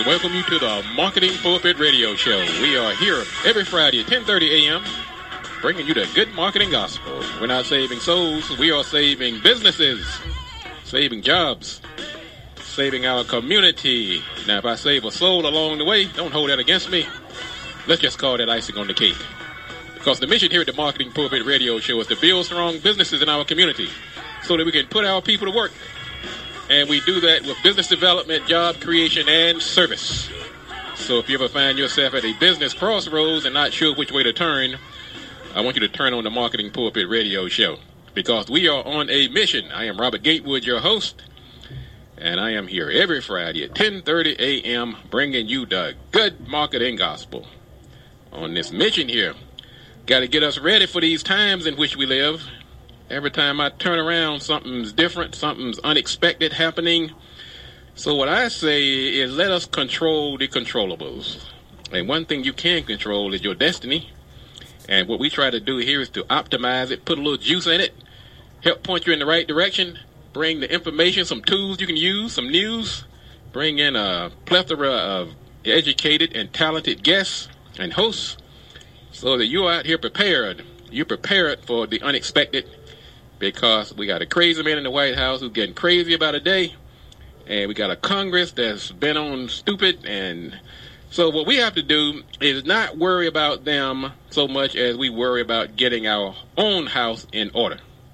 welcome you to the Marketing Pulpit Radio Show. We are here every Friday at 10:30 a.m. bringing you the good marketing gospel. We're not saving souls. We are saving businesses, saving jobs, saving our community. Now, if I save a soul along the way, don't hold that against me. Let's just call that icing on the cake. Because the mission here at the Marketing Pulpit Radio Show is to build strong businesses in our community so that we can put our people to work. And we do that with business development, job creation, and service. So if you ever find yourself at a business crossroads and not sure which way to turn, I want you to turn on the Marketing Pulpit Radio Show. Because we are on a mission. I am Robert Gatewood, your host. And I am here every Friday at 10:30 a.m. bringing you the good marketing gospel. On this mission here, got to get us ready for these times in which we live. Every time I turn around, something's different, something's unexpected happening. So what I say is let us control the controllables. And one thing you can control is your destiny. And what we try to do here is to optimize it, put a little juice in it, help point you in the right direction, bring the information, some tools you can use, some news, bring in a plethora of educated and talented guests and hosts so that you're out here prepared. You're prepared for the unexpected. Because we got a crazy man in the White House who's getting crazy about a day. And we got a Congress that's been on stupid. And so what we have to do is not worry about them so much as we worry about getting our own house in order.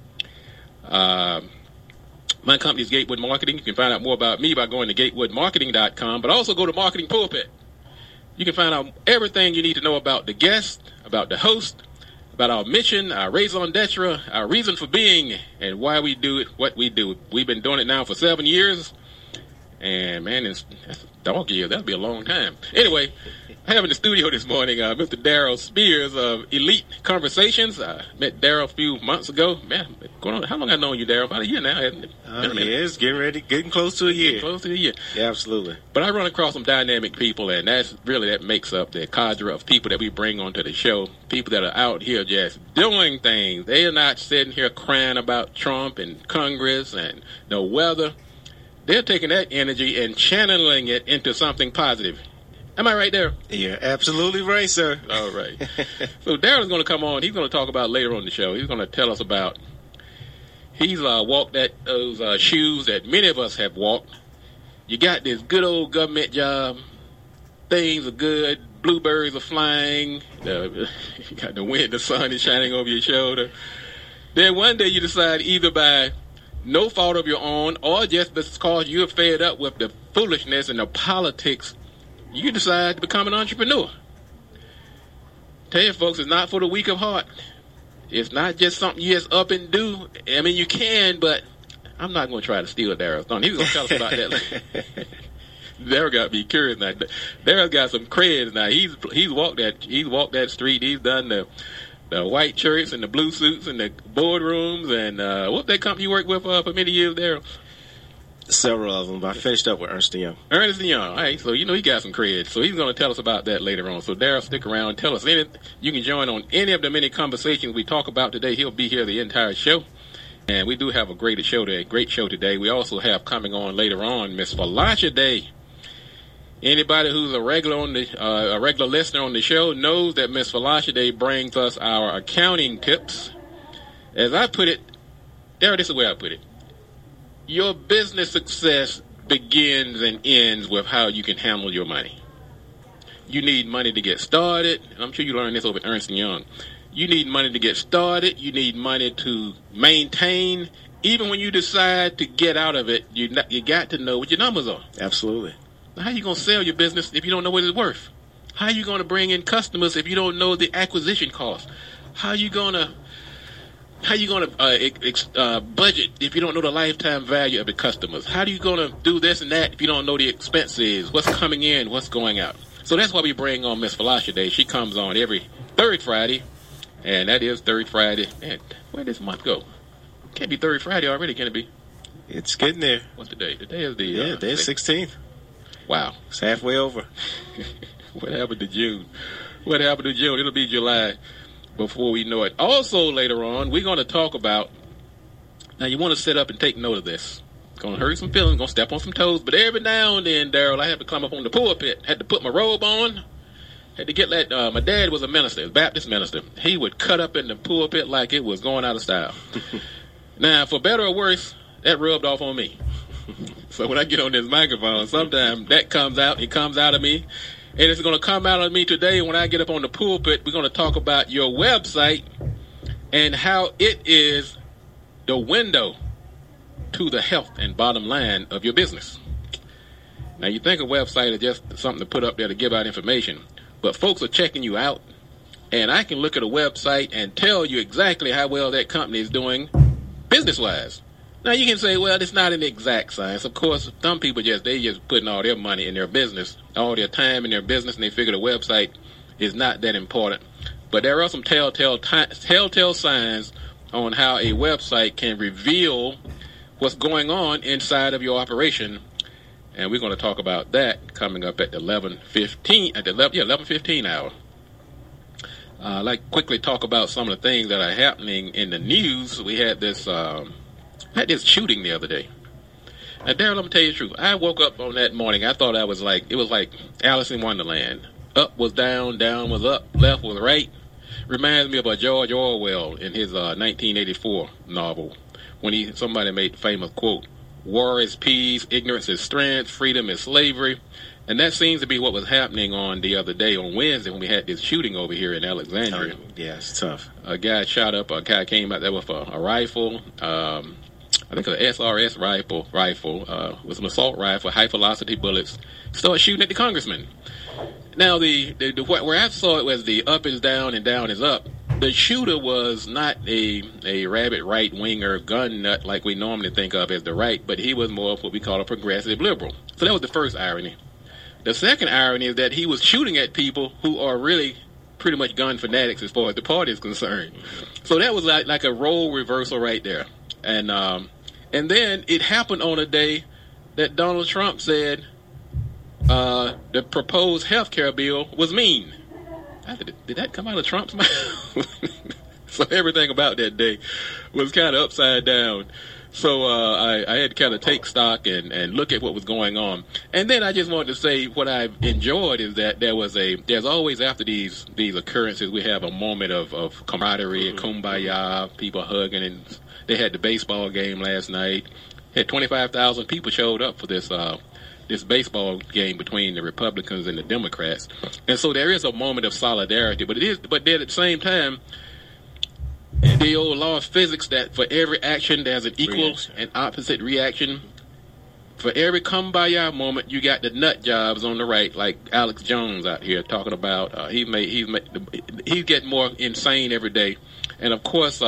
My company is Gatewood Marketing. You can find out more about me by going to gatewoodmarketing.com. But also go to Marketing Pulpit. You can find out everything you need to know about the guest, about the host, about our mission, our raison d'etre, our reason for being, and why we do it, what we do. We've been doing it now for 7 years, and man, that's dog years. That'll be a long time. Anyway, I have in the studio this morning Mr. Daryl Spears of Elite Conversations. I met Daryl a few months ago. Man, going on, how long I known you, Daryl? About a year now, hasn't it? Yeah, it's getting close to a year. Close to a year. Yeah, absolutely. But I run across some dynamic people, and that makes up the cadre of people that we bring onto the show. People that are out here just doing things. They are not sitting here crying about Trump and Congress and the weather. They're taking that energy and channeling it into something positive. Am I right there? You're absolutely right, sir. All right. So Daryl's going to come on. He's going to talk about later on the show. He's going to tell us about he's walked those shoes that many of us have walked. You got this good old government job. Things are good. Bluebirds are flying. You got the wind, the sun is shining over your shoulder. Then one day you decide either by no fault of your own or just because you're fed up with the foolishness and the politics, you decide to become an entrepreneur. Tell you folks, it's not for the weak of heart. It's not just something you just up and do. I mean, you can, but I'm not going to try to steal Daryl's thunder. He's going to tell us about that. Daryl got me curious now. Daryl got some creds now. He's walked that street. He's done the white shirts and the blue suits and the boardrooms and what that company you worked with for many years, Daryl? Several of them. I finished up with Ernst & Young. Ernst & Young. All right, so he got some cred. So he's going to tell us about that later on. So Daryl, stick around and tell us anything. You can join on any of the many conversations we talk about today. He'll be here the entire show. And we do have a great show today. We also have coming on later on Miss Falasha Day. Anybody who's a regular listener on the show knows that Miss Falasha Day brings us our accounting tips. As I put it, Daryl, this is the way I put it. Your business success begins and ends with how you can handle your money. You need money to get started. And I'm sure you learned this over at Ernst & Young. You need money to get started. You need money to maintain. Even when you decide to get out of it, you got to know what your numbers are. Absolutely. Now, how are you going to sell your business if you don't know what it's worth? How are you going to bring in customers if you don't know the acquisition cost? How are you going to budget if you don't know the lifetime value of the customers? How are you going to do this and that if you don't know the expenses, what's coming in, what's going out? So that's why we bring on Miss Falasha Day. She comes on every third Friday, and that is third Friday. Man, where did this month go? Can't be third Friday already, can it be? It's getting there. What's the day? Today is day is 16th. Wow. It's halfway over. What happened to June? It'll be July before we know it. Also, later on, we're going to talk about, now you want to sit up and take note of this. Gonna hurt some feelings, gonna step on some toes. But every now and then, Daryl, I had to climb up on the pulpit. Had to put my robe on. Had to get that. My dad was a minister, a Baptist minister. He would cut up in the pulpit like it was going out of style. Now, for better or worse, that rubbed off on me. So when I get on this microphone, sometimes that comes out. It comes out of me. And it's going to come out of me today when I get up on the pulpit. We're going to talk about your website and how it is the window to the health and bottom line of your business. Now, you think a website is just something to put up there to give out information, but folks are checking you out, and I can look at a website and tell you exactly how well that company is doing business-wise. Now, you can say, well, it's not an exact science. Of course, some people just putting all their money in their business, all their time in their business, and they figure the website is not that important. But there are some telltale signs on how a website can reveal what's going on inside of your operation. And we're going to talk about that coming up at the 11:15 hour. I'd like to quickly talk about some of the things that are happening in the news. We had this shooting the other day. Now, Darryl, let me tell you the truth. I woke up on that morning. I thought it was like Alice in Wonderland. Up was down, down was up, left was right. Reminds me of a George Orwell in his 1984 novel when somebody made the famous quote, "War is peace, ignorance is strength, freedom is slavery." And that seems to be what was happening on the other day, on Wednesday, when we had this shooting over here in Alexandria. Yeah, it's tough. A guy came out there with a rifle. I think an SRS rifle, with an assault rifle, high velocity bullets. Started shooting at the congressman. Now, where I saw it was the up is down and down is up. The shooter was not a rabid right-winger gun nut like we normally think of as the right, but he was more of what we call a progressive liberal. So that was the first irony. The second irony is that he was shooting at people who are really pretty much gun fanatics as far as the party is concerned. So that was like a role reversal right there. And then it happened on a day that Donald Trump said the proposed health care bill was mean. Did that come out of Trump's mouth? So everything about that day was kind of upside down. So I had to kind of take stock and look at what was going on. And then I just wanted to say what I've enjoyed is that there's always after these occurrences, we have a moment of camaraderie and kumbaya, people hugging, and they had the baseball game last night. Had 25,000 people showed up for this baseball game between the Republicans and the Democrats. And so there is a moment of solidarity, but then at the same time, the old law of physics that for every action there's an equal and opposite reaction. For every kumbaya moment, you got the nut jobs on the right, like Alex Jones out here talking about. He's getting more insane every day, and of course,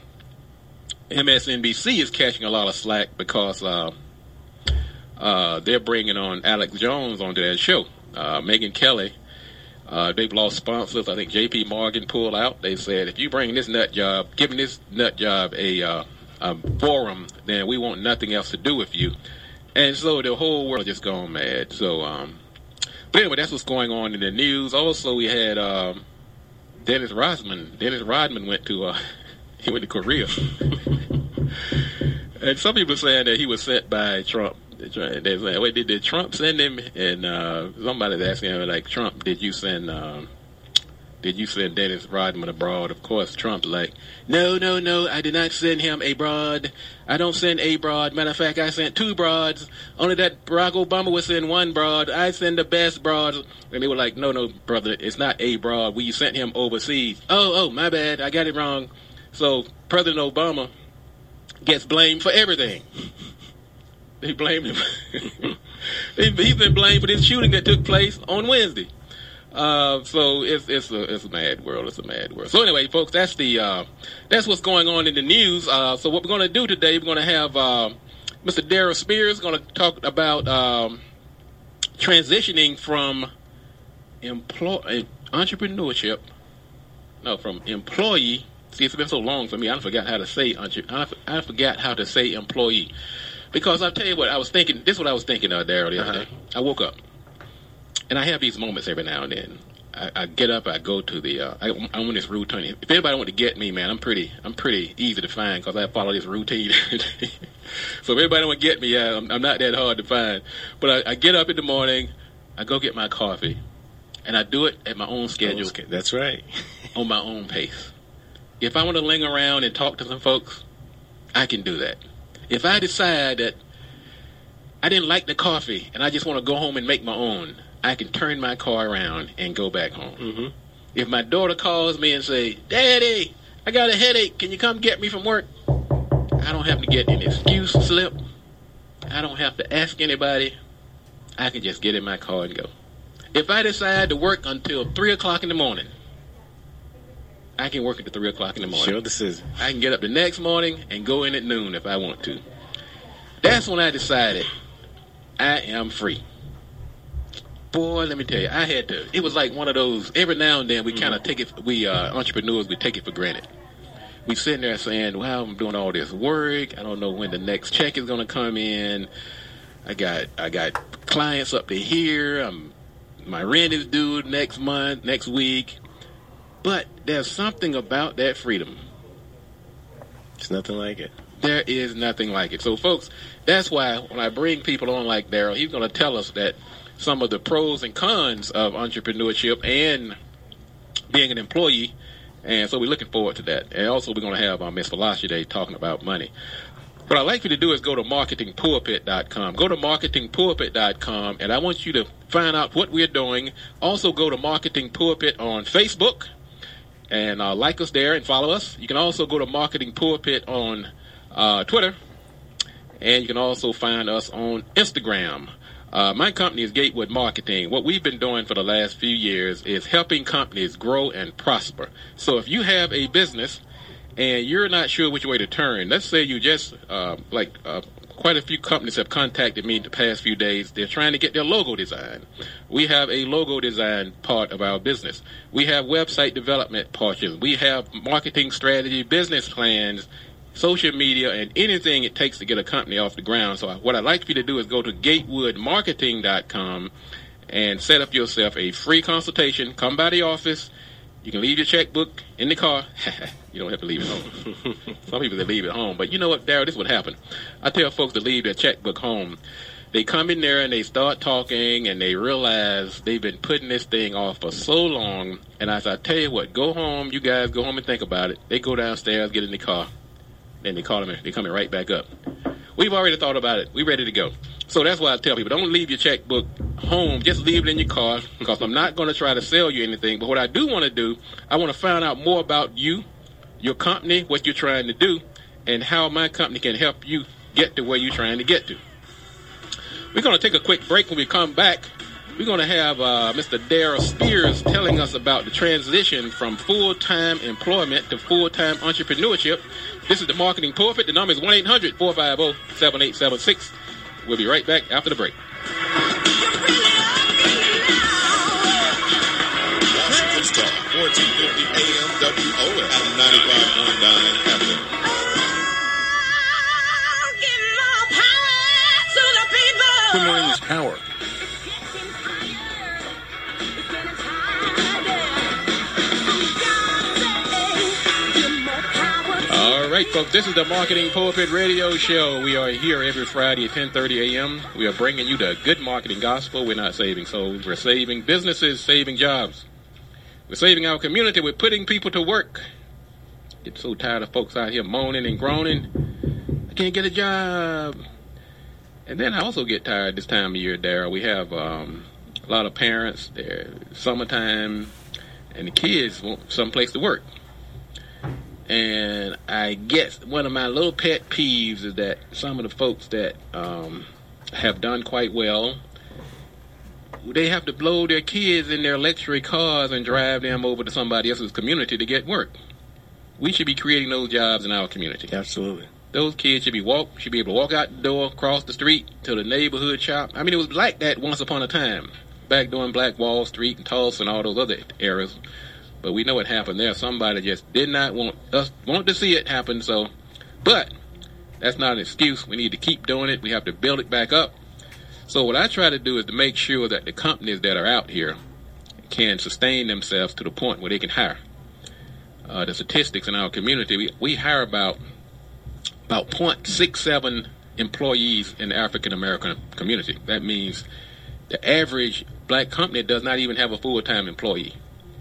MSNBC is catching a lot of slack because they're bringing on Alex Jones onto their show. Megyn Kelly. They've lost sponsors. I think J.P. Morgan pulled out. They said, if you bring this nut job, giving this nut job a forum, then we want nothing else to do with you. And so the whole world just gone mad. So, but anyway, that's what's going on in the news. Also, we had Dennis Rodman. Dennis Rodman went to Korea. And some people are saying that he was sent by Trump. They're saying, wait, did Trump send him? And somebody's asking him, like, Trump, did you send Dennis Rodman abroad? Of course, Trump's like, no, I did not send him abroad. I don't send a broad. Matter of fact, I sent 2 broads. Only that Barack Obama would send 1 broad. I send the best broads. And they were like, no, brother, it's not a broad. We sent him overseas. Oh, my bad. I got it wrong. So President Obama gets blamed for everything. They blame him. He's been blamed for this shooting that took place on Wednesday. So it's a mad world. It's a mad world. So anyway, folks, that's what's going on in the news. So what we're going to do today, we're going to have Mr. Daryl Spears going to talk about transitioning from entrepreneurship. No, from employee. See, it's been so long for me. I forgot how to say employee. Because I'll tell you what, I was thinking, this is what I was thinking, Daryl, the other day. I woke up, and I have these moments every now and then. I get up, I go to the, I'm on this routine. If anybody want to get me, man, I'm pretty easy to find because I follow this routine. So if anybody want to get me, I'm not that hard to find. But I get up in the morning, I go get my coffee, and I do it at my own schedule. That's right. On my own pace. If I want to linger around and talk to some folks, I can do that. If I decide that I didn't like the coffee and I just want to go home and make my own, I can turn my car around and go back home. Mm-hmm. If my daughter calls me and say, Daddy, I got a headache. Can you come get me from work? I don't have to get an excuse slip. I don't have to ask anybody. I can just get in my car and go. If I decide to work until 3 o'clock in the morning, I can work until 3 o'clock in the morning. Sure decision. I can get up the next morning and go in at noon if I want to. That's when I decided I am free. Boy, let me tell you, I had to. It was like one of those. Every now and then, we kind of take it. We entrepreneurs, we take it for granted. We sitting there saying, "Well, I'm doing all this work. I don't know when the next check is going to come in. I got clients up to here. My rent is due next week." But there's something about that freedom. It's nothing like it. There is nothing like it. So, folks, that's why when I bring people on like Daryl, he's going to tell us that some of the pros and cons of entrepreneurship and being an employee. And so we're looking forward to that. And also we're going to have Ms. Velocity talking about money. What I'd like you to do is go to marketingpulpit.com. Go to marketingpulpit.com, and I want you to find out what we're doing. Also go to Marketing Pulpit on Facebook and like us there and follow us. You can also go to Marketing Pulpit on Twitter, and you can also find us on Instagram. My company is Gatewood Marketing. What we've been doing for the last few years is helping companies grow and prosper. So if you have a business and you're not sure which way to turn, let's say you just, quite a few companies have contacted me in the past few days. They're trying to get their logo design. We have a logo design part of our business. We have website development portions. We have marketing strategy, business plans, social media, and anything it takes to get a company off the ground. So what I'd like for you to do is go to gatewoodmarketing.com and set up yourself a free consultation. Come by the office. You can leave your checkbook in the car. You don't have to leave it home. Some people, they leave it home. But you know what, Darryl, this is what happened. I tell folks to leave their checkbook home. They come in there and they start talking and they realize they've been putting this thing off for so long. And as I tell you what, go home. You guys go home and think about it. They go downstairs, get in the car. Then they call them, they're coming right back up. We've already thought about it. We're ready to go. So that's why I tell people, don't leave your checkbook home. Just leave it in your car, because I'm not going to try to sell you anything. But what I do want to do, I want to find out more about you, your company, what you're trying to do, and how my company can help you get to where you're trying to get to. We're going to take a quick break. When we come back, we're going to have Mr. Daryl Spears telling us about the transition from full-time employment to full-time entrepreneurship. This is the Marketing Pulpit. The number is 1-800-450-7876. We'll be right back after the break. Washington Star, 1450 AM WOL, 95.9 FM. Good morning, is Power. All right, folks, this is the Marketing Pulpit Radio Show. We are here every Friday at 10:30 a.m. We are bringing you the good marketing gospel. We're not saving souls. We're saving businesses, saving jobs. We're saving our community. We're putting people to work. Get so tired of folks out here moaning and groaning. I can't get a job. And then I also get tired this time of year, Daryl. We have a lot of parents. They're summertime, and the kids want someplace to work. And I guess one of my little pet peeves is that some of the folks that have done quite well, they have to blow their kids in their luxury cars and drive them over to somebody else's community to get work. We should be creating those jobs in our community. Absolutely. Those kids should be able to walk out the door, cross the street to the neighborhood shop. I mean, it was like that once upon a time, back during Black Wall Street and Tulsa and all those other eras. But we know what happened there. Somebody just did not want to see it happen. So, but that's not an excuse. We need to keep doing it. We have to build it back up. So what I try to do is to make sure that the companies that are out here can sustain themselves to the point where they can hire. The statistics in our community, we hire about 0.67 employees in the African American community. That means the average black company does not even have a full-time employee.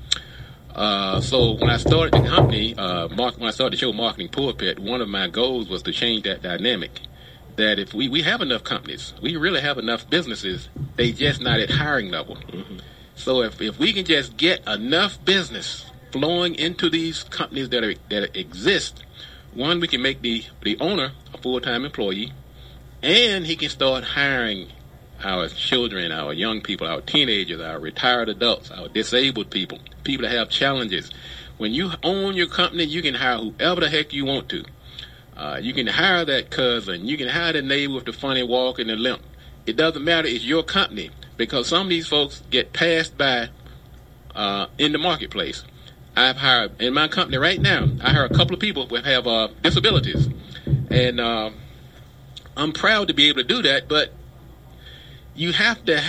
So when I started the company, when I started the show Marketing Pulpit, one of my goals was to change that dynamic. That if we have enough companies, we really have enough businesses, they just not at hiring level. Mm-hmm. So if we can just get enough business flowing into these companies that exist, one, we can make the owner a full-time employee, and he can start hiring our children, our young people, our teenagers, our retired adults, our disabled people, people that have challenges. When you own your company, you can hire whoever the heck you want to. You can hire that cousin. You can hire the neighbor with the funny walk and the limp. It doesn't matter. It's your company, because some of these folks get passed by in the marketplace. I've hired, in my company right now, I hire a couple of people who have disabilities. And I'm proud to be able to do that, but you have to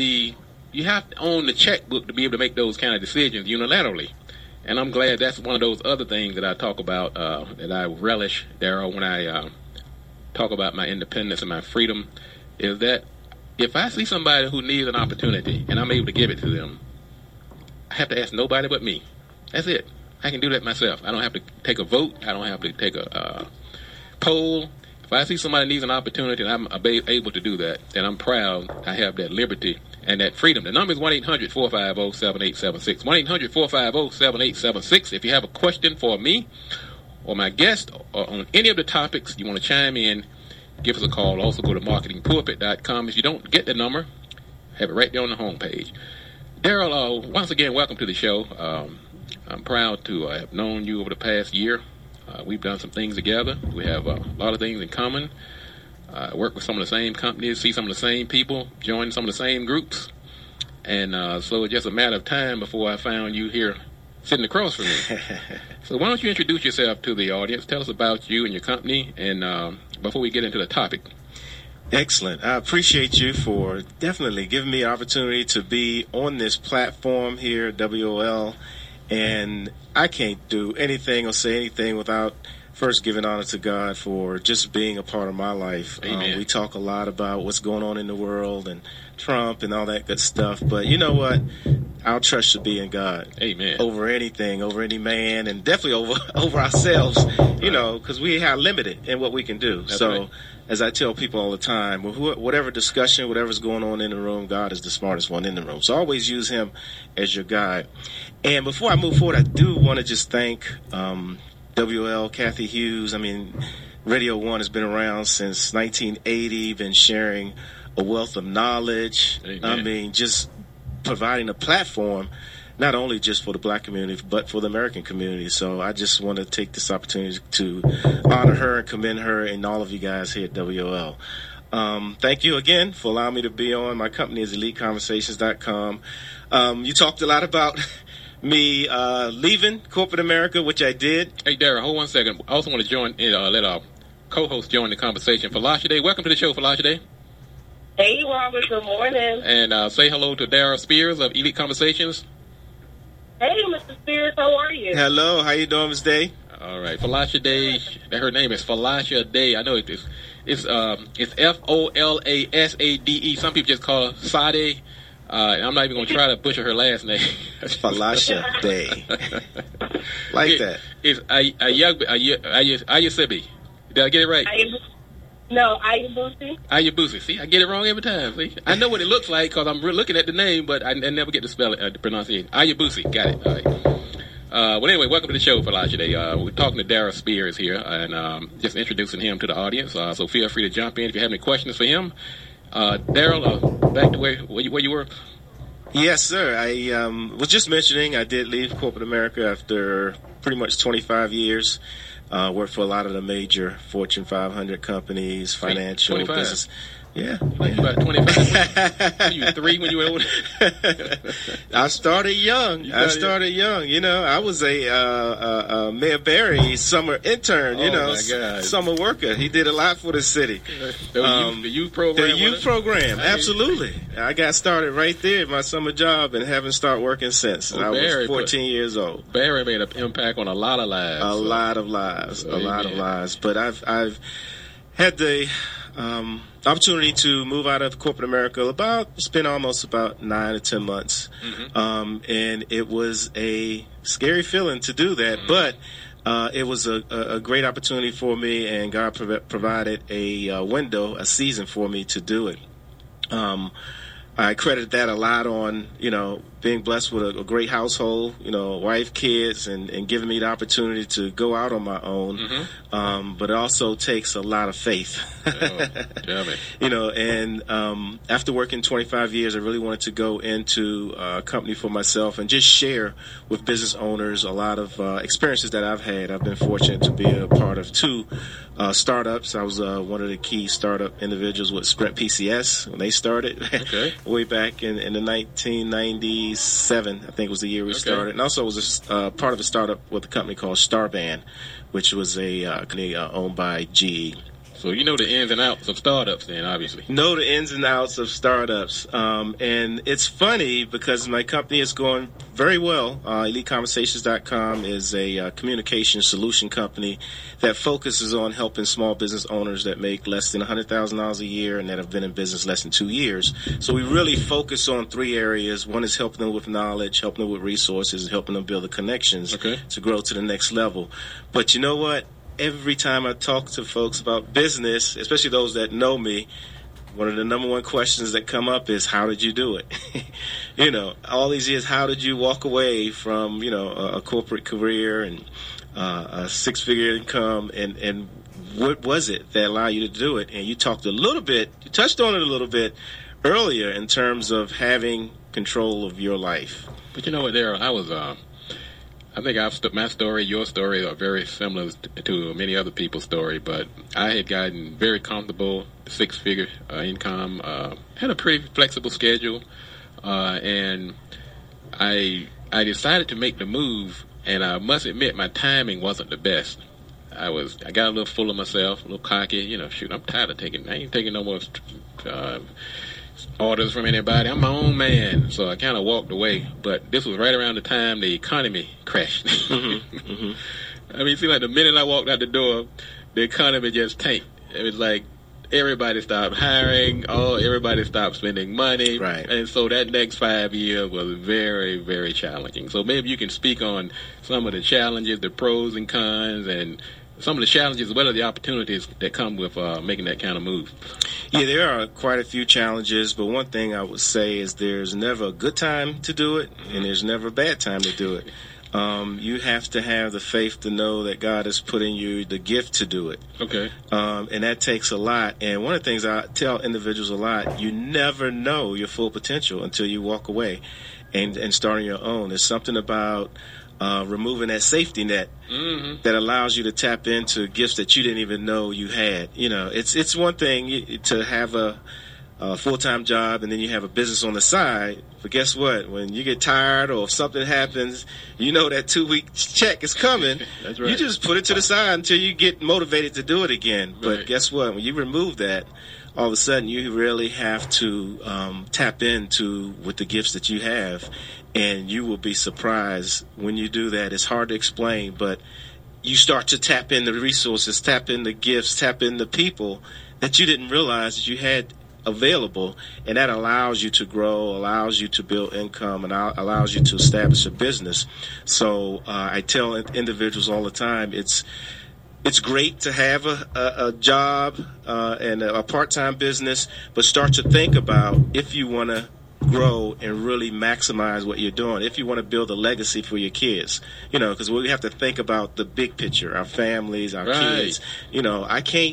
own the checkbook to be able to make those kind of decisions unilaterally. And I'm glad that's one of those other things that I talk about, that I relish, Daryl, when I talk about my independence and my freedom, is that if I see somebody who needs an opportunity and I'm able to give it to them, I have to ask nobody but me. That's it. I can do that myself. I don't have to take a vote. I don't have to take a poll. If I see somebody needs an opportunity and I'm able to do that, then I'm proud I have that liberty and that freedom. The number is 1-800-450-7876. 1-800-450-7876. If you have a question for me or my guest or on any of the topics you want to chime in, give us a call. Also go to marketingpulpit.com. If you don't get the number, have it right there on the homepage. Daryl, once again, welcome to the show. I'm proud to have known you over the past year. We've done some things together. We have a lot of things in common. Work with some of the same companies, see some of the same people, join some of the same groups. And so it's just a matter of time before I found you here sitting across from me. So why don't you introduce yourself to the audience? Tell us about you and your company, and before we get into the topic. Excellent. I appreciate you for definitely giving me an opportunity to be on this platform here at WOL. And I can't do anything or say anything without first giving honor to God for just being a part of my life. We talk a lot about what's going on in the world and Trump and all that good stuff. But you know what? Our trust should be in God. Amen. Over anything, over any man, and definitely over ourselves, you know, because we are limited in what we can do. That's so, right. As I tell people all the time, whatever discussion, whatever's going on in the room, God is the smartest one in the room. So always use him as your guide. And before I move forward, I do want to just thank WL, Kathy Hughes. I mean, Radio 1 has been around since 1980, been sharing a wealth of knowledge. Amen. I mean, just providing a platform, not only just for the black community, but for the American community. So I just want to take this opportunity to honor her and commend her and all of you guys here at WOL. Thank you again for allowing me to be on. My company is EliteConversations.com. You talked a lot about me leaving corporate America, which I did. Hey, Daryl, hold 1 second. I also want to let our co-host join the conversation. Falashade, welcome to the show, Falashade. Hey, Robert, good morning. And say hello to Daryl Spears of Elite Conversations. Hey, Mr. Spears, how are you? Hello, how you doing, Ms. Day? All right, Falashade, her name is Falashade. I know it's F-O-L-A-S-A-D-E. Some people just call her Sade. I'm not even going to try to butcher her last name. Falashade. Like that. It's Ayusibi. Did I get it right? No, Ayabusi. Ayabusi. See, I get it wrong every time. See, I know what it looks like because I'm looking at the name, but I never get to spell it, the pronunciation. Ayabusi. Got it. All right. Well, anyway, welcome to the show, Falashade. We're talking to Daryl Spears here, and just introducing him to the audience. So feel free to jump in if you have any questions for him. Daryl, back to where you were. Yes, sir. I was just mentioning I did leave corporate America after pretty much 25 years. Worked for a lot of the major Fortune 500 companies, financial, Yeah. Like you about 25. You 3 when you were older. I started young. You know, I was a Mayor Barry summer intern. You know, summer worker. He did a lot for the city. The youth program. The youth program. Absolutely. I got started right there in my summer job and haven't started working since. I was 14 years old. Barry made an impact on a lot of lives. A lot of lives. But I've had the opportunity to move out of corporate America. It's been almost about 9 or 10 months. And it was a scary feeling to do that, but it was a great opportunity for me, and God provided a season for me to do it. I credit that a lot on, you know, being blessed with a great household, you know, wife, kids, and giving me the opportunity to go out on my own. But it also takes a lot of faith. Tell me. You know, and after working 25 years, I really wanted to go into a company for myself and just share with business owners a lot of experiences that I've had. I've been fortunate to be a part of 2 startups. I was one of the key startup individuals with Sprint PCS when they started way back in the 1997, I think was the year we started. And also was part of a startup with a company called Starband, which was a company owned by GE. So you know the ins and outs of startups then, obviously. Know the ins and outs of startups. And it's funny because my company is going very well. EliteConversations.com is a communication solution company that focuses on helping small business owners that make less than $100,000 a year and that have been in business less than 2 years. So we really focus on 3 areas. One is helping them with knowledge, helping them with resources, and helping them build the connections to grow to the next level. But you know what? Every time I talk to folks about business, especially those that know me, one of the number one questions that come up is, how did you do it? You know, all these years, how did you walk away from, you know, a corporate career and a 6-figure income, and what was it that allowed you to do it? And you touched on it a little bit earlier in terms of having control of your life. But you know what, Darryl, I think my story, your story are very similar to many other people's story, but I had gotten very comfortable, 6-figure income, had a pretty flexible schedule, and I decided to make the move, and I must admit my timing wasn't the best. I got a little full of myself, a little cocky, you know, shoot, I ain't taking no more orders from anybody. I'm my own man, so I kind of walked away. But this was right around the time the economy crashed. I mean, it seemed like the minute I walked out the door, the economy just tanked. It was like everybody stopped hiring, everybody stopped spending money, and so that next 5 years was very, very challenging. So maybe you can speak on some of the challenges, the pros and cons, and some of the challenges as well as the opportunities that come with making that kind of move. Yeah, there are quite a few challenges, but one thing I would say is there's never a good time to do it, and there's never a bad time to do it. You have to have the faith to know that God has put in you the gift to do it. And that takes a lot. And one of the things I tell individuals a lot, you never know your full potential until you walk away and start on your own. There's something about removing that safety net that allows you to tap into gifts that you didn't even know you had. You know, it's one thing to have a full-time job and then you have a business on the side, but guess what? When you get tired or if something happens, you know that 2-week check is coming. That's right. You just put it to the side until you get motivated to do it again. But guess what? When you remove that, all of a sudden you really have to tap into with the gifts that you have, and you will be surprised when you do that. It's hard to explain, but you start to tap in the resources, tap in the gifts, tap in the people that you didn't realize that you had available, and that allows you to grow, allows you to build income, and allows you to establish a business. So I tell individuals all the time, it's great to have a job and a part-time business, but start to think about if you want to grow and really maximize what you're doing, if you want to build a legacy for your kids, you know, because we have to think about the big picture, our families, our kids. You know, I can't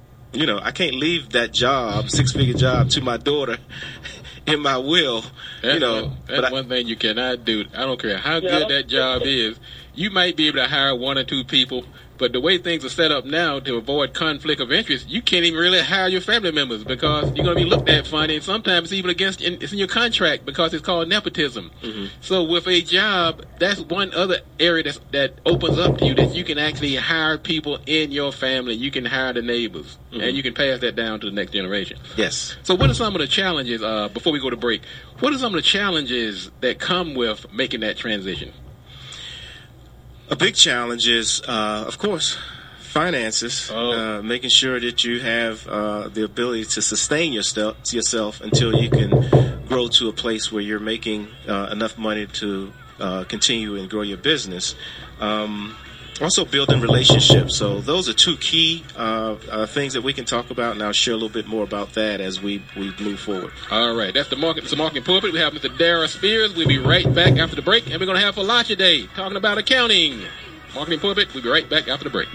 leave that job, 6-figure job, to my daughter in my will. That's one thing you cannot do. I don't care how good that job is. You might be able to hire 1 or 2 people, But the way things are set up now to avoid conflict of interest, you can't even really hire your family members because you're going to be looked at funny, and sometimes it's even it's in your contract because it's called nepotism. Mm-hmm. So with a job, that's one other area that opens up to you, that you can actually hire people in your family. You can hire the neighbors, mm-hmm. and you can pass that down to the next generation. Yes. So what are some of the challenges, before we go to break, what are some of the challenges that come with making that transition? A big challenge is, of course, finances, making sure that you have the ability to sustain yourself until you can grow to a place where you're making enough money to continue and grow your business. Also building relationships. So those are two key things that we can talk about, and I'll share a little bit more about that as we move forward. All right. That's the Marketing Pulpit. We have Mr. Darrell Spears. We'll be right back after the break, and we're going to have Falacia Day talking about accounting. Marketing Pulpit. We'll be right back after the break.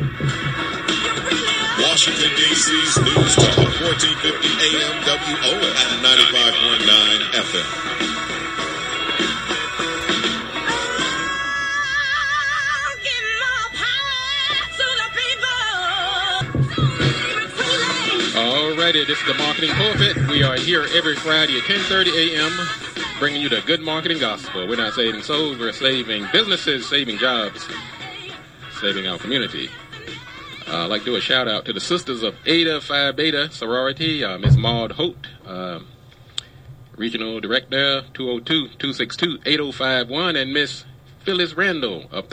Washington, D.C.'s News Talk, 1450 AM WOL and 95.9 FM. Alrighty, this is the Marketing Pulpit. We are here every Friday at 10:30 a.m. bringing you the good marketing gospel. We're not saving souls, we're saving businesses, saving jobs, saving our community. I'd like to do a shout out to the sisters of Eta Phi Beta sorority, Ms. Maud Holt, Regional Director, 202-262-8051, and Miss Phyllis Randall of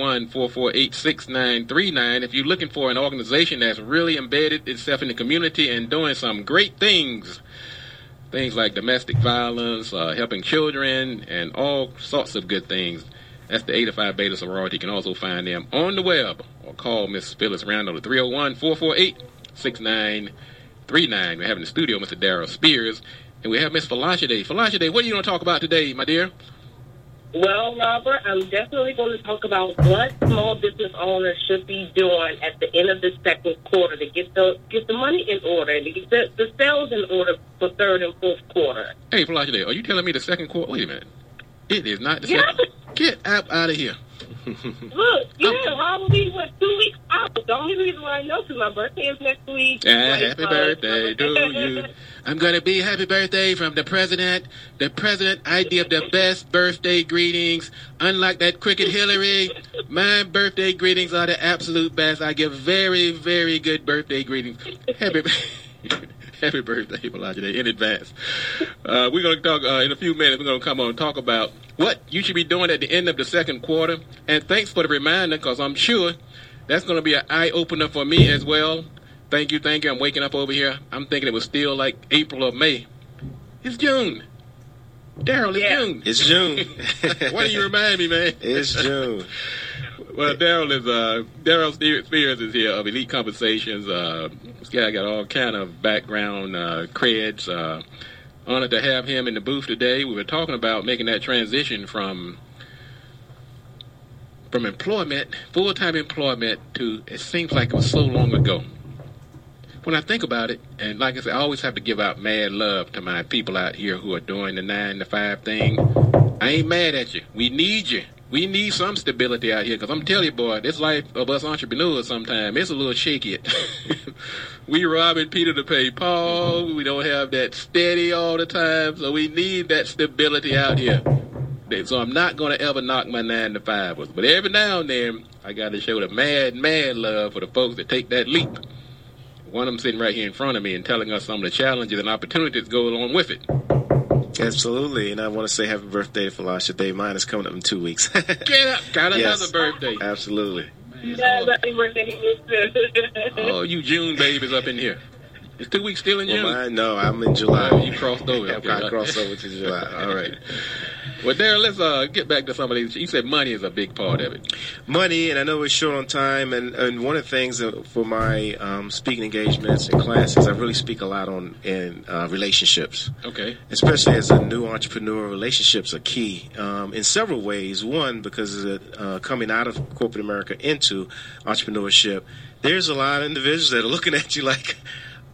301-448-6939. If you're looking for an organization that's really embedded itself in the community and doing some great things like domestic violence, helping children, and all sorts of good things, that's the Eta Phi Beta sorority. You can also find them on the web or call Miss Phyllis Randall at 301-448-6939. We're having the studio Mr. Darrell Spears, and we have Miss Falacia Day. Falacia Day, what are you going to talk about today, my dear? Well, Robert, I'm definitely going to talk about what small business owners should be doing at the end of the second quarter to get the money in order, to get the sales in order for third and fourth quarter. Hey, Falacia Day, are you telling me the second quarter? Wait a minute. It is not the second. Get out of here. Look, Robert, we went 2 weeks out. The only reason why I know is my birthday is next week. Happy birthday to you. I'm going to be happy birthday from the president. The president, I give the best birthday greetings. Unlike that cricket Hillary, my birthday greetings are the absolute best. I give very, very good birthday greetings. Happy birthday, Falacia Day, in advance. We're going to talk, in a few minutes, we're going to come on and talk about what you should be doing at the end of the second quarter. And thanks for the reminder, because I'm sure that's going to be an eye-opener for me as well. Thank you. I'm waking up over here. I'm thinking it was still like April or May. It's June. Darrell, it's June. It's June. Why do you remind me, man? It's June. Well, Darrell Spears is here of Elite Conversations. This guy got all kind of background creds. Honored to have him in the booth today. We were talking about making that transition from employment, full-time employment, to, it seems like it was so long ago. When I think about it, and like I said, I always have to give out mad love to my people out here who are doing the 9-to-5 thing. I ain't mad at you. We need you. We need some stability out here, because I'm telling you, boy, this life of us entrepreneurs sometimes, it's a little shaky. We robbing Peter to pay Paul. We don't have that steady all the time, so we need that stability out here. So I'm not going to ever knock my 9-to-5ers. But every now and then, I got to show the mad love for the folks that take that leap. One of them sitting right here in front of me and telling us some of the challenges and opportunities that go along with it. Absolutely, and I want to say happy birthday, Falacia Day. Mine is coming up in 2 weeks. Get up, got another birthday. Absolutely. Happy birthday. Oh, you June babies up in here. Is 2 weeks still in June? No, I'm in July. Oh, you crossed over. Okay, I crossed over to July. All right. Well, Darrell, let's get back to some of these. You said money is a big part of it. Money, and I know we're short on time, and one of the things for my speaking engagements and classes, I really speak a lot on in relationships. Okay. Especially as a new entrepreneur, relationships are key in several ways. One, because coming out of corporate America into entrepreneurship, there's a lot of individuals that are looking at you like,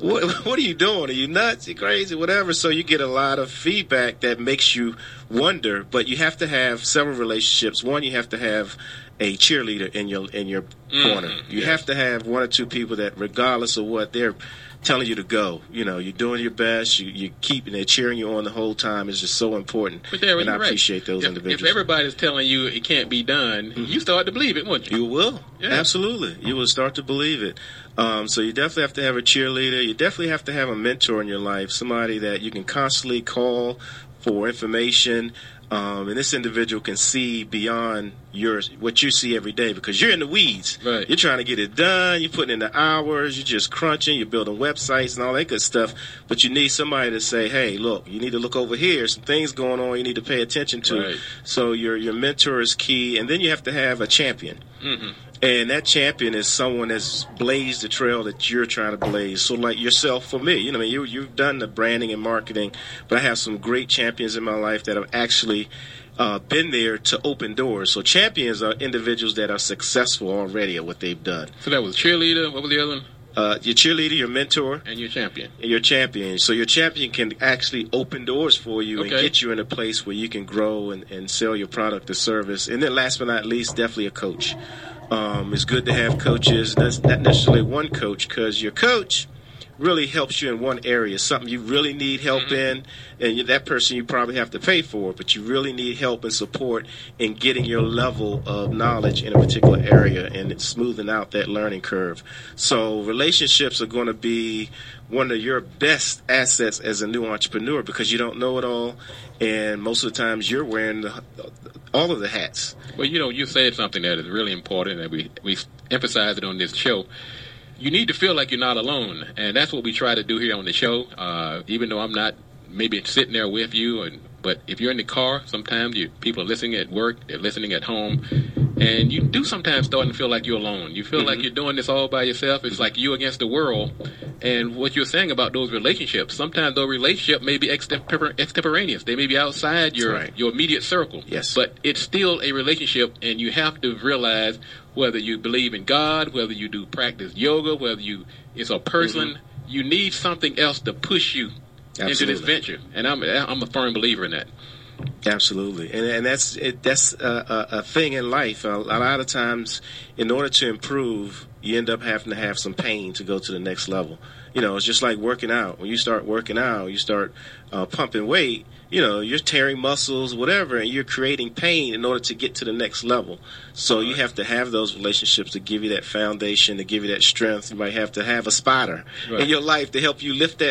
what are you doing? Are you nuts? You crazy? Whatever. So you get a lot of feedback that makes you wonder. But you have to have several relationships. One, you have to have a cheerleader in your corner. You have to have one or two people that, regardless of what they're telling you to go, you're doing your best. You keep, and they're cheering you on the whole time. Is just so important. But Darryl, and I right. appreciate those individuals. If everybody's telling you it can't be done, you start to believe it, won't you? You will. Yeah. Absolutely. You will start to believe it. So you definitely have to have a cheerleader. You definitely have to have a mentor in your life, somebody that you can constantly call for information. And this individual can see beyond what you see every day, because you're in the weeds. Right. You're trying to get it done. You're putting in the hours. You're just crunching. You're building websites and all that good stuff. But you need somebody to say, hey, look, you need to look over here. Some things going on you need to pay attention to. Right. So your mentor is key. And then you have to have a champion. Mm-hmm. And that champion is someone that's blazed the trail that you're trying to blaze. So like yourself, for me, you've done the branding and marketing, but I have some great champions in my life that have actually been there to open doors. So champions are individuals that are successful already at what they've done. So that was cheerleader. What was the other one? Your cheerleader, your mentor. And your champion. And your champion. So your champion can actually open doors for you and get you in a place where you can grow and sell your product or service. And then last but not least, definitely a coach. It's good to have coaches. That's not necessarily one coach, because your coach really helps you in one area, something you really need help in, and that person you probably have to pay for, but you really need help and support in getting your level of knowledge in a particular area and it's smoothing out that learning curve. So relationships are going to be one of your best assets as a new entrepreneur, because you don't know it all, and most of the times you're wearing all of the hats. Well, you said something that is really important, and we emphasize it on this show. You need to feel like you're not alone, and that's what we try to do here on the show. Even though I'm not maybe sitting there with you, but if you're in the car, sometimes people are listening at work, they're listening at home, and you do sometimes start to feel like you're alone. You feel like you're doing this all by yourself. It's like you against the world. And what you're saying about those relationships, sometimes those relationships may be extemporaneous. They may be outside your immediate circle. Yes. But it's still a relationship, and you have to realize whether you believe in God, whether you do practice yoga, whether it's a person, you need something else to push you into this venture. And I'm a firm believer in that. Absolutely, and that's a thing in life. A lot of times, in order to improve, you end up having to have some pain to go to the next level. It's just like working out. When you start working out, you start pumping weight. You're tearing muscles, whatever, and you're creating pain in order to get to the next level. So you have to have those relationships to give you that foundation, to give you that strength. You might have to have a spotter in your life to help you lift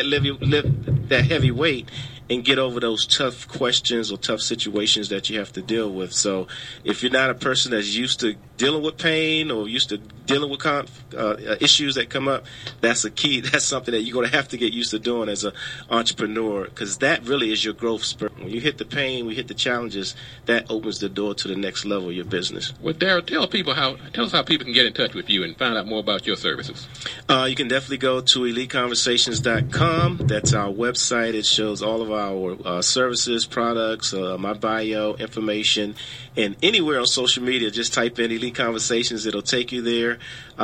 that heavy weight and get over those tough questions or tough situations that you have to deal with. So if you're not a person that's used to dealing with pain or used to dealing with issues that come up, that's a key. That's something that you're going to have to get used to doing as an entrepreneur, because that really is your growth spurt. When you hit the pain, we hit the challenges, that opens the door to the next level of your business. Well, Darryl, tell us how people can get in touch with you and find out more about your services. You can definitely go to eliteconversations.com. That's our website. It shows all of our services, products, my bio, information, and anywhere on social media, just type in Elite Conversations. It'll take you there.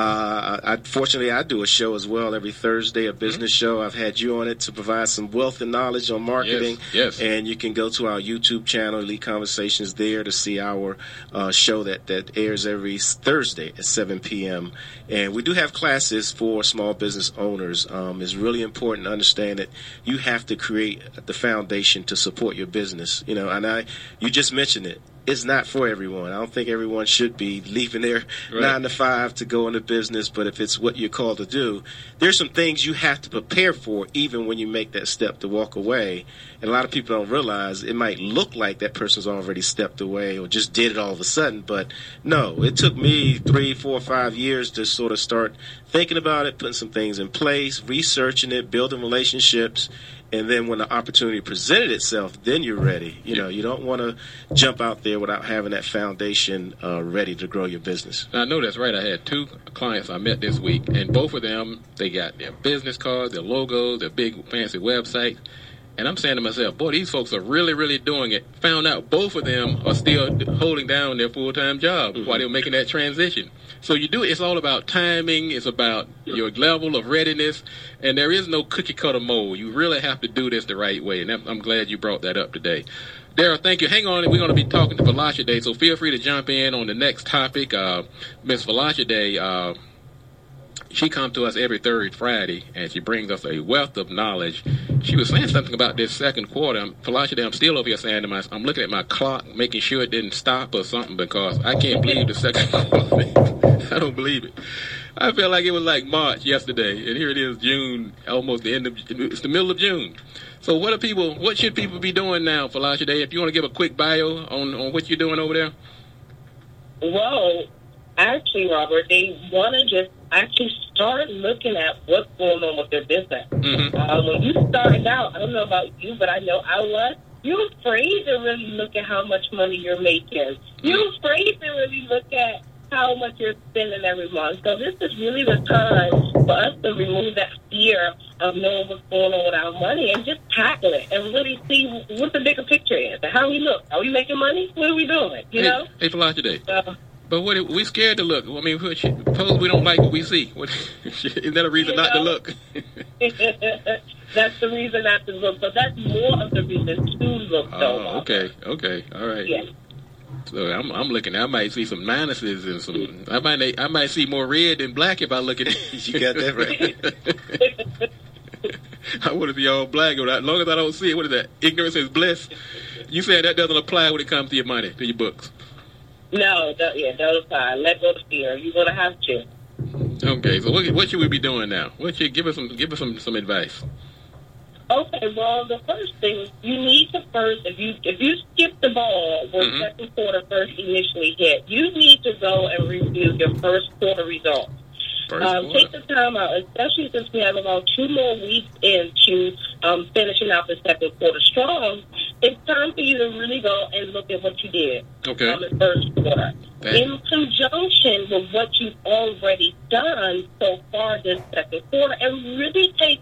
Fortunately, I do a show as well every Thursday, a business show. I've had you on it to provide some wealth and knowledge on marketing. Yes. And you can go to our YouTube channel, Elite Conversations, there to see our show that airs every Thursday at 7 p.m. And we do have classes for small business owners. It's really important to understand that you have to create the foundation to support your business. And you just mentioned it. It's not for everyone. I don't think everyone should be leaving their 9 to 5 to go into business, but if it's what you're called to do, there's some things you have to prepare for even when you make that step to walk away. And a lot of people don't realize it might look like that person's already stepped away or just did it all of a sudden, but no, it took me 3, 4, 5 years to sort of start thinking about it, putting some things in place, researching it, building relationships. And then when the opportunity presented itself, then you're ready. You don't want to jump out there without having that foundation ready to grow your business. I know that's right. I had 2 clients I met this week, and both of them, they got their business cards, their logos, their big fancy website. And I'm saying to myself, boy, these folks are really, really doing it. Found out both of them are still holding down their full-time job while they're making that transition. So you do it. It's all about timing. It's about your level of readiness. And there is no cookie-cutter mold. You really have to do this the right way. And I'm glad you brought that up today. Daryl, thank you. Hang on. We're going to be talking to Falashade, so feel free to jump in on the next topic. Miss Falashade, she comes to us every third Friday, and she brings us a wealth of knowledge. She was saying something about this second quarter. Falashade, I'm still over here saying to myself, I'm looking at my clock, making sure it didn't stop or something, because I can't believe the second quarter. I don't believe it. I feel like it was like March yesterday, and here it is June, almost the end of, it's the middle of June. So what should people be doing now, Falashade? If you want to give a quick bio on what you're doing over there? Well, actually, Robert, they want to just actually start looking at what's going on with their business. When you started out, I don't know about you, but I know I was, you're afraid to really look at how much money you're making. You're afraid to really look at how much you're spending every month. So this is really the time for us to remove that fear of knowing what's going on with our money and just tackle it and really see what the bigger picture is and how we look. Are we making money? What are we doing? You know? Hey, Falashade. But we scared to look. I mean, suppose we don't like what we see. Is that a reason not to look? That's the reason not to look. But that's more of the reason to look, though. Oh, okay. All right. Yeah. So I'm looking. I might see some minuses and some. I might see more red than black if I look at it. You got that right. I want to be all black, but as long as I don't see it, what is that? Ignorance is bliss. You said that doesn't apply when it comes to your money, to your books. No, don't apply. Let go of fear. You're gonna have to. Okay, so what should we be doing now? Give us some advice. Okay, well, the first thing you need to first, if you skip the ball when second quarter first initially hit, you need to go and review your first quarter results. Take the time out, especially since we have about 2 more weeks into finishing out the second quarter strong. It's time for you to really go and look at what you did in the first quarter. In conjunction with what you've already done so far this second quarter, and really take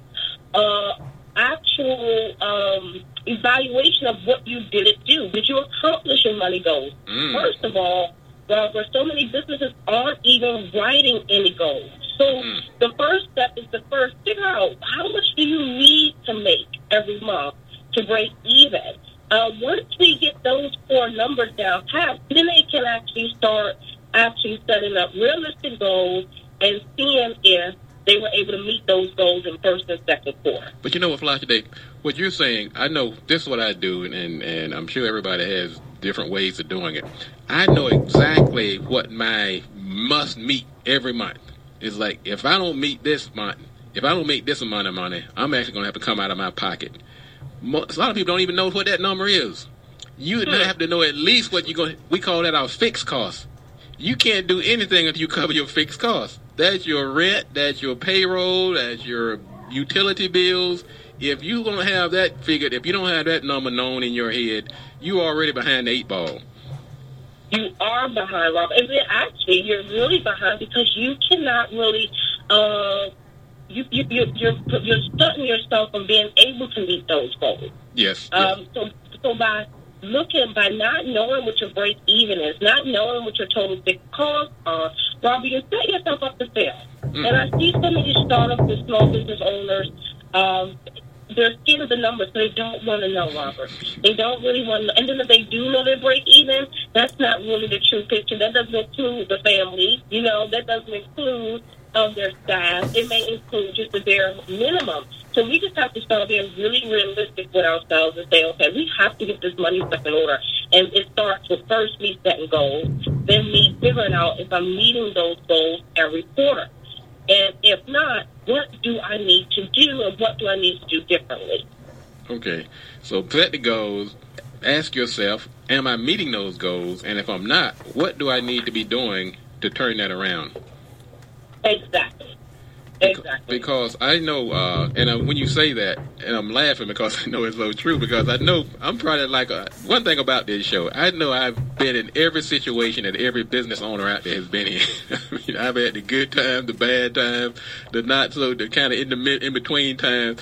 actual evaluation of what you didn't do. Did you accomplish your money goals? First of all, Robert, so many businesses aren't even writing any goals. So the first step is to first figure out how much do you need to make every month to break even. Once we get those 4 numbers down pat, then they can actually start setting up realistic goals and seeing if they were able to meet those goals in first and second quarter. But you know what, Falashade, what you're saying, I know this is what I do, and I'm sure everybody has different ways of doing it. I know exactly what my must meet every month. It's like, if I don't meet this month, if I don't make this amount of money, I'm actually going to have to come out of my pocket. A lot of people don't even know what that number is. You have to know at least what you're going to, we call that our fixed costs. You can't do anything until you cover your fixed costs. That's your rent, that's your payroll, that's your utility bills. If you're going to have that figured, if you don't have that number known in your head, you're already behind the 8 ball. You are behind, Rob. And then actually, you're really behind because you cannot really, you're stunting yourself from being able to meet those goals. Yes. So by not knowing what your break even is, not knowing what your total fixed costs are, Robbie, you set yourself up to fail. And I see some of these startups and small business owners, they're scared of the numbers, so they don't want to know, Robert. They don't really want to know. And then if they do know their break even, that's not really the true picture. That doesn't include the family, that doesn't include their staff. It may include just the bare minimum. So we just have to start being really realistic with ourselves and say, okay, we have to get this money stuff in order. And it starts with first me setting goals, then me figuring out if I'm meeting those goals every quarter. And if not, what do I need to do and what do I need to do differently? Okay. So set the goals. Ask yourself, am I meeting those goals? And if I'm not, what do I need to be doing to turn that around? Exactly. Because I know, and when you say that, and I'm laughing because I know it's so true, because I know I'm probably like, one thing about this show, I know I've been in every situation that every business owner out there has been in. I mean, I've had the good times, the bad times, the not so, the kind of in between times.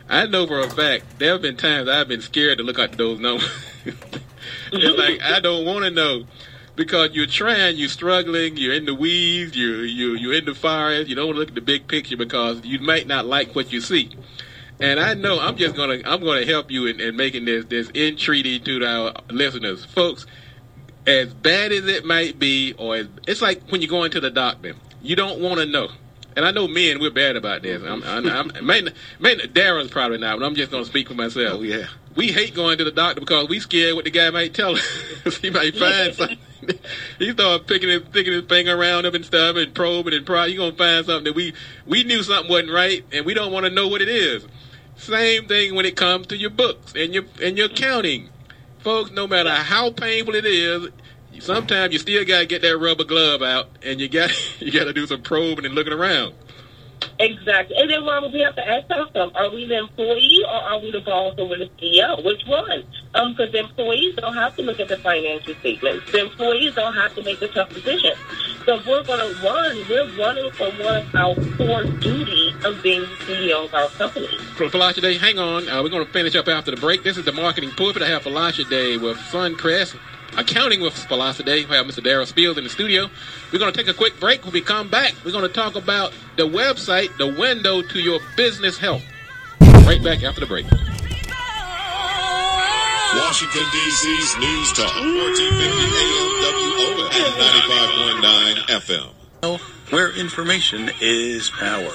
I know for a fact there have been times I've been scared to look at those numbers. It's like I don't want to know because you're trying, you're struggling, you're in the weeds, you're in the fire. You don't look at the big picture because you might not like what you see. And I know I'm gonna help you in making this entreaty to our listeners, folks. As bad as it might be, it's like when you go into the doctor, you don't want to know. And I know men, we're bad about this. Daryl's probably not, but I'm just going to speak for myself. Oh, yeah. We hate going to the doctor because we scared what the guy might tell us. He might find something. He started picking his finger around him and stuff and probing and probing. You're going to find something that we knew something wasn't right, and we don't want to know what it is. Same thing when it comes to your books and your accounting. Folks, no matter how painful it is, sometimes you still got to get that rubber glove out, and you got to do some probing and looking around. Exactly. And then, Robert, we have to ask ourselves, are we the employee or are we the boss or the CEO? Which one? Because the employees don't have to look at the financial statements. The employees don't have to make the tough decisions. So if we're going to run, we're running for one of our core duties of being the CEO of our company. Falasha, hang on. We're going to finish up after the break. This is the Marketing Pulpit. I have Falasha Day with Suncrest. Accounting with Falasha Day. We have Mr. Daryl Spears in the studio. We're going to take a quick break. When we come back, we're going to talk about the website, the window to your business health. Right back after the break. Washington, D.C.'s News Talk, 1450 AM WOL and 95.9 FM. Where information is power.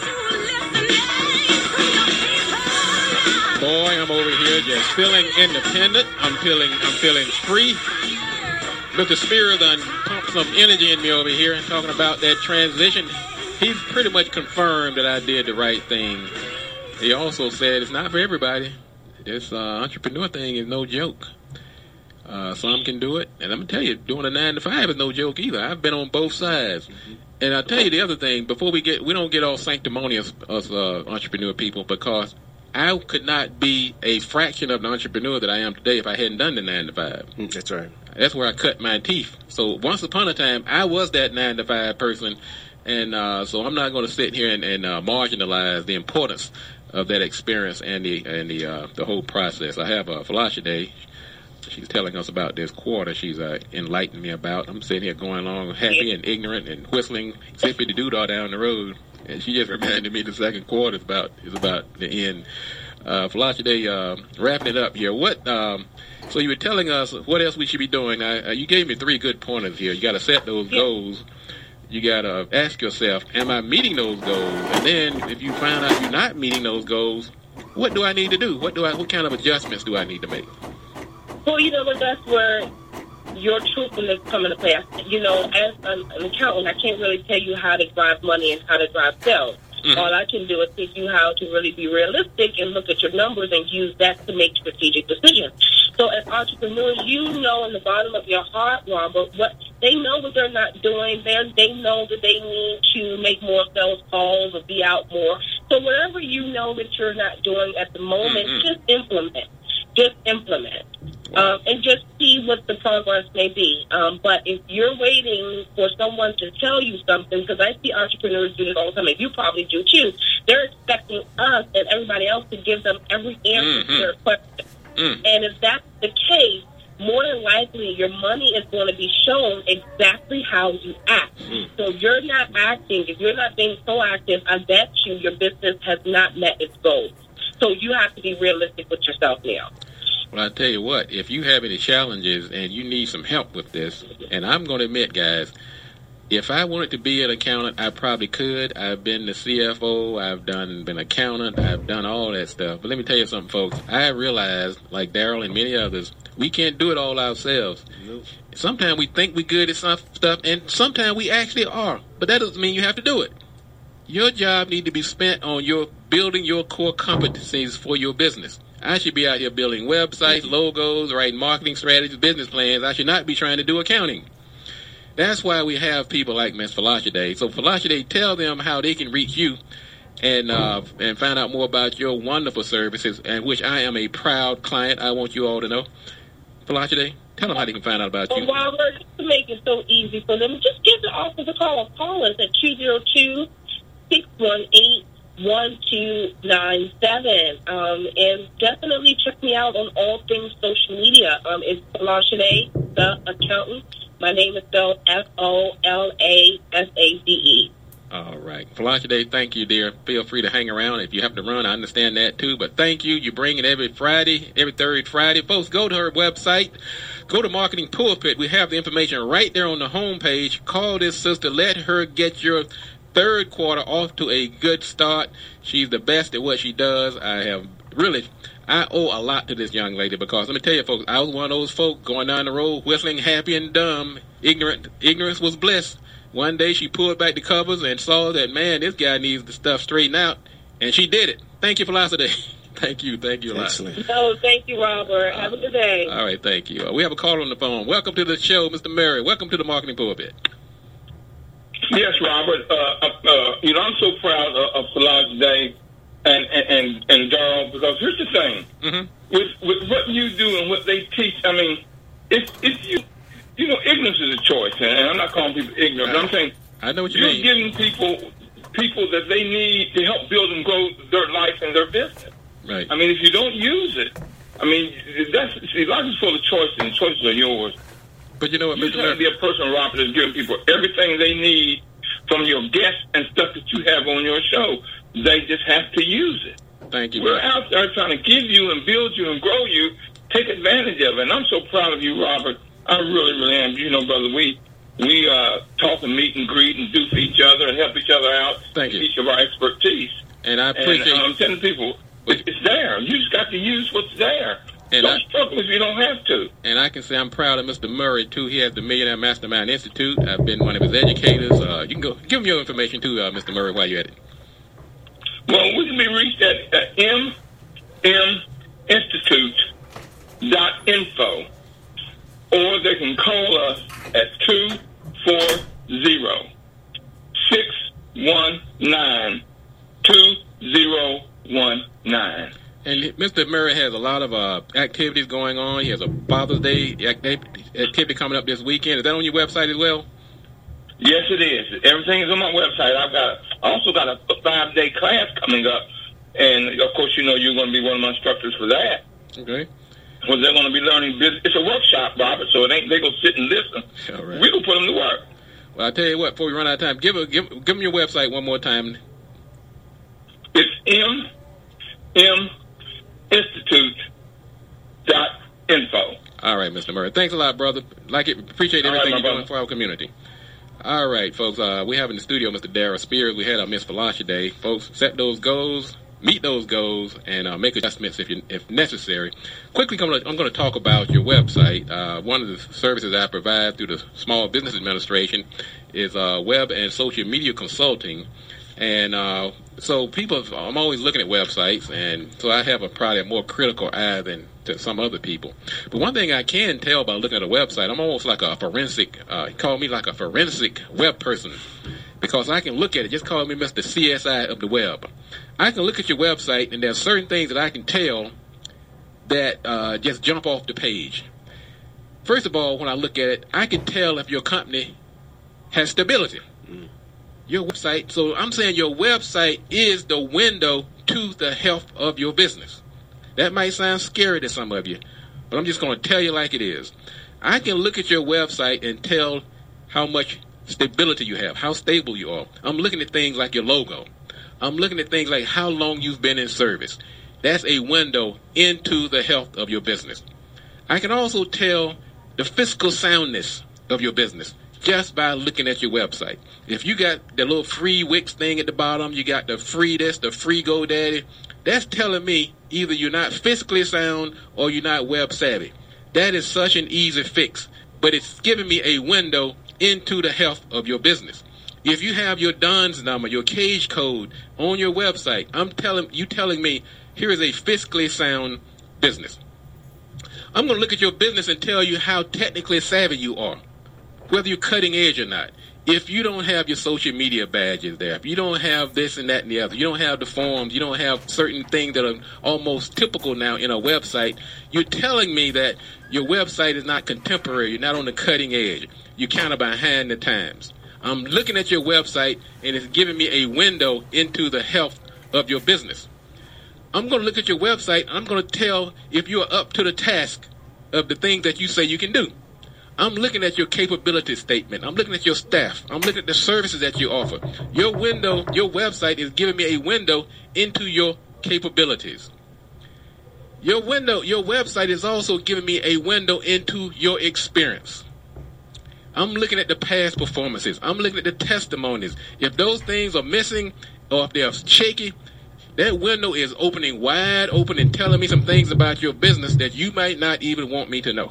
Boy, I'm over here just feeling independent. I'm feeling free. Mr. Spears done pumped some energy in me over here and talking about that transition. He's pretty much confirmed that I did the right thing. He also said it's not for everybody. This entrepreneur thing is no joke. Some can do it. And I'm going to tell you, doing a 9 to 5 is no joke either. I've been on both sides. And I'll tell you the other thing, we don't get all sanctimonious, us entrepreneur people, because I could not be a fraction of the entrepreneur that I am today if I hadn't done the 9 to 5. That's right. That's where I cut my teeth. So once upon a time, I was that 9 to 5 person, and so I'm not going to sit here and marginalize the importance of that experience and the whole process. I have Falasha Day. She's telling us about this quarter. She's enlightened me about. I'm sitting here going along happy and ignorant and whistling Zippy the Doodah down the road. And she just reminded me the second quarter is about the end. Falasha Day, wrapping it up here. So you were telling us what else we should be doing. You gave me 3 good pointers here. You got to set those goals. You got to ask yourself, am I meeting those goals? And then if you find out you're not meeting those goals, what do I need to do? What kind of adjustments do I need to make? Well, that's where your truthfulness come into play. As an accountant, I can't really tell you how to drive money and how to drive sales. Mm-hmm. All I can do is teach you how to really be realistic and look at your numbers and use that to make strategic decisions. So as entrepreneurs, in the bottom of your heart, Robert, they know what they're not doing. They know that they need to make more sales calls or be out more. So whatever you know that you're not doing at the moment, just implement. And just see what the progress may be. But if you're waiting for someone to tell you something, because I see entrepreneurs do this all the time, and you probably do too, they're expecting us and everybody else to give them every answer to their question. And if that's the case, more than likely your money is going to be shown exactly how you act. So if you're not acting, if you're not being proactive, I bet you your business has not met its goals. So you have to be realistic with yourself now. Well, I tell you what, if you have any challenges and you need some help with this, and I'm going to admit, guys, if I wanted to be an accountant, I probably could. I've been the CFO, I've been accountant, I've done all that stuff. But let me tell you something, folks. I realize, like Daryl and many others, we can't do it all ourselves. Nope. Sometimes we think we're good at some stuff, and sometimes we actually are. But that doesn't mean you have to do it. Your job needs to be spent on building your core competencies for your business. I should be out here building websites, logos, writing marketing strategies, business plans. I should not be trying to do accounting. That's why we have people like Ms. Falasha Day. So Falasha Day, tell them how they can reach you and find out more about your wonderful services, and which I am a proud client. I want you all to know. Falasha Day, tell them how they can find out about you. Well, Robert, to make it so easy for them, just give the office a call. Call us at 202-618 1297. And definitely check me out on all things social media. It's Folashade, the accountant. My name is spelled Folasade. All right. Folashade, thank you, dear. Feel free to hang around. If you have to run, I understand that too. But thank you. You bring it every Friday, every third Friday. Folks, go to her website. Go to Marketing Pulpit. We have the information right there on the homepage. Call this sister. Let her get your third quarter off to a good start. She's the best at what she does. I owe a lot to this young lady because let me tell you, folks, I was one of those folk going down the road whistling happy and dumb. Ignorance was bliss. One day she pulled back the covers and saw that, man, this guy needs the stuff straightened out, and she did it. Thank you, Felicity. Thank you a lot. Excellent. No, thank you, Robert. Have a good day. All right, thank you. We have a caller on the phone. Welcome to the show, Mr. Murray. Welcome to the Marketing Pulpit. Yes, Robert. I'm so proud of Folashade and Darrell because here's the thing. Mm-hmm. With what you do and what they teach, I mean, if you ignorance is a choice, and I'm not calling people ignorant, but I'm saying I know what you you're mean. giving people that they need to help build and grow their life and their business. Right. I mean, if you don't use it, I mean, life is full of choices, and choices are yours. But you know what, You Mr. have to be a person, Robert, that's giving people everything they need from your guests and stuff that you have on your show. They just have to use it. Thank you. We're out there trying to give you and build you and grow you. Take advantage of it. And I'm so proud of you, Robert. I really, really am. You know, brother, we talk and meet and greet and do for each other and help each other out. Thank you. Each of our expertise. And I appreciate And I'm telling people, it's there. You just got to use what's there. Don't struggle if you don't have to. And I can say I'm proud of Mr. Murray, too. He has the Millionaire Mastermind Institute. I've been one of his educators. You can go give him your information, too, Mr. Murray, while you're at it. Well, we can be reached at mminstitute.info, or they can call us at 240-619-2019. And Mr. Murray has a lot of activities going on. He has a Father's Day activity coming up this weekend. Is that on your website as well? Yes, it is. Everything is on my website. I also got a 5-day class coming up, and of course, you're going to be one of my instructors for that. Okay. Well, they're going to be learning business. It's a workshop, Robert, so it ain't they go sit and listen. All right. We gonna put them to work. Well, I'll tell you what. Before we run out of time, give them your website one more time. It's mminstitute.info. All right, Mr. Murray. Thanks a lot, brother. Appreciate everything you're doing for our community. All right, folks. We have in the studio Mr. Darrell Spears. We had our Miss Folashade. Folks, set those goals, meet those goals, and make adjustments if necessary. Quickly, I'm going to talk about your website. One of the services I provide through the Small Business Administration is web and social media consulting. And so I'm always looking at websites, and so I have probably a more critical eye than to some other people. But one thing I can tell by looking at a website, I'm almost like a forensic, call me like a forensic web person, because I can look at it, just call me Mr. CSI of the web. I can look at your website, and there's certain things that I can tell that just jump off the page. First of all, when I look at it, I can tell if your company has stability. Your website, so I'm saying your website is the window to the health of your business. That might sound scary to some of you, but I'm just going to tell you like it is. I can look at your website and tell how much stability you have, how stable you are. I'm looking at things like your logo. I'm looking at things like how long you've been in service. That's a window into the health of your business. I can also tell the fiscal soundness of your business just by looking at your website. If you got the little free Wix thing at the bottom, you got the free this, the free GoDaddy, that's telling me either you're not fiscally sound or you're not web savvy. That is such an easy fix, but it's giving me a window into the health of your business. If you have your DUNS number, your cage code on your website, I'm telling me here is a fiscally sound business. I'm going to look at your business and tell you how technically savvy you are, whether you're cutting edge or not. If you don't have your social media badges there, if you don't have this and that and the other, you don't have the forms, you don't have certain things that are almost typical now in a website, you're telling me that your website is not contemporary, you're not on the cutting edge, you're kind of behind the times. I'm looking at your website, and it's giving me a window into the health of your business. I'm going to look at your website. I'm going to tell if you're up to the task of the things that you say you can do. I'm looking at your capability statement. I'm looking at your staff. I'm looking at the services that you offer. Your website is giving me a window into your capabilities. Your website is also giving me a window into your experience. I'm looking at the past performances. I'm looking at the testimonies. If those things are missing or if they're shaky, that window is opening wide open and telling me some things about your business that you might not even want me to know.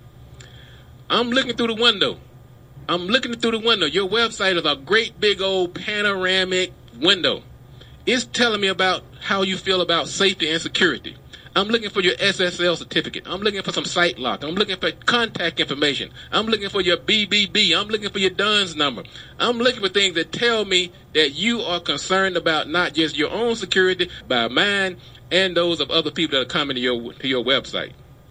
I'm looking through the window. Your website is a great big old panoramic window. It's telling me about how you feel about safety and security. I'm looking for your SSL certificate. I'm looking for some site lock. I'm looking for contact information. I'm looking for your BBB. I'm looking for your DUNS number. I'm looking for things that tell me that you are concerned about not just your own security, but mine and those of other people that are coming to your website.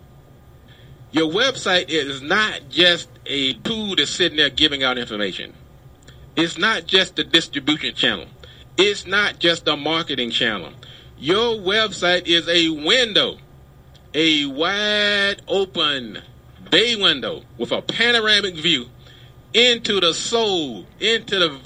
Your website is not just a tool that's sitting there giving out information. It's not just a distribution channel. It's not just a marketing channel. Your website is a window, a wide open bay window with a panoramic view into the soul, into the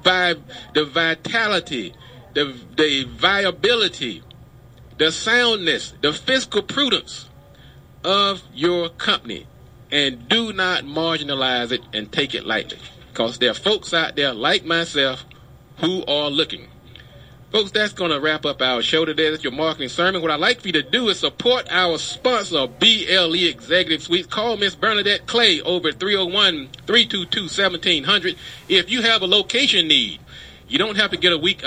vitality, the viability, the soundness, the fiscal prudence of your company. And do not marginalize it and take it lightly, because there are folks out there like myself who are looking. Folks, that's going to wrap up our show today. That's your marketing sermon. What I'd like for you to do is support our sponsor, BLE Executive Suites. Call Miss Bernadette Clay over at 301-322-1700. If you have a location need, you don't have to get a week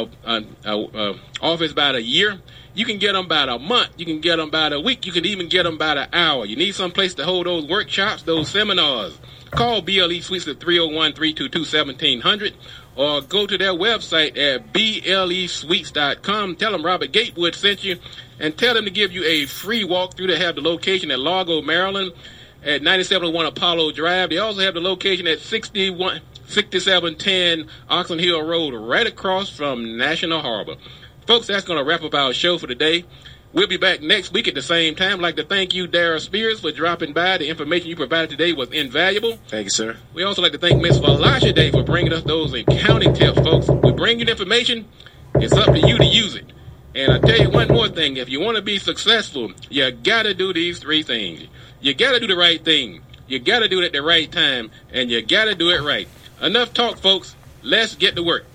office about a year. You can get them about a month. You can get them about a week. You can even get them about an hour. You need some place to hold those workshops, those seminars. Call BLE Suites at 301-322-1700. Or go to their website at blesuites.com. Tell them Robert Gatewood sent you, and tell them to give you a free walkthrough. They have the location at Largo, Maryland, at 9701 Apollo Drive. They also have the location at 6710 Oxon Hill Road, right across from National Harbor. Folks, that's going to wrap up our show for today. We'll be back next week at the same time. I'd like to thank you, Dara Spears, for dropping by. The information you provided today was invaluable. Thank you, sir. We also like to thank Ms. Falasha Day for bringing us those accounting tips, folks. We bring you the information. It's up to you to use it. And I'll tell you one more thing. If you want to be successful, you got to do these three things. You got to do the right thing. You got to do it at the right time. And you got to do it right. Enough talk, folks. Let's get to work.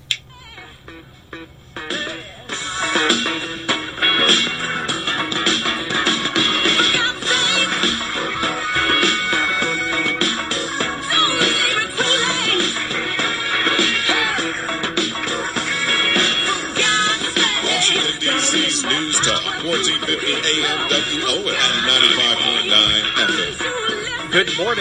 News Talk, 1450 AM WO and 95.9 FM. Good morning.